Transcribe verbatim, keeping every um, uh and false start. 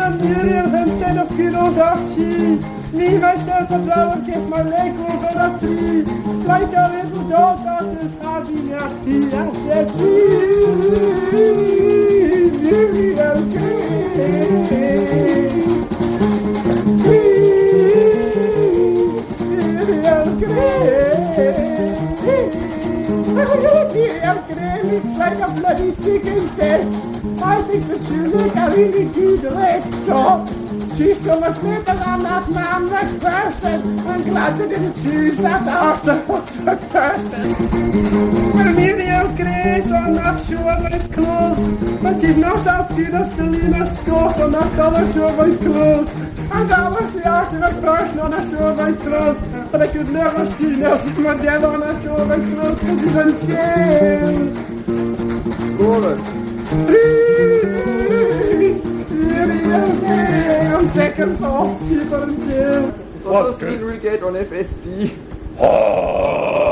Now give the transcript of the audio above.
and Muriel instead of good old Archie. Me, myself, and Flower kept my leg over a tree. Like a little dog that is having a pee. I said, Muriel Gray. Muriel Gray. Muriel Gray looks like a bloody stick insect. I think that you make a really good rector. She's so much better than that man McPherson. I'm glad they didn't choose that after person. Well, Muriel Gray's I'm not sure about clothes, but she's not as good as Selena Scott on that other show about clothes. And I was the Archie McPherson on a show about clothes, but I could never see Nelson Mandela on a show about clothes because he's in jail. Chorus. On second thoughts, keep her in jail. Was das Henry Gate on F S D? Oh.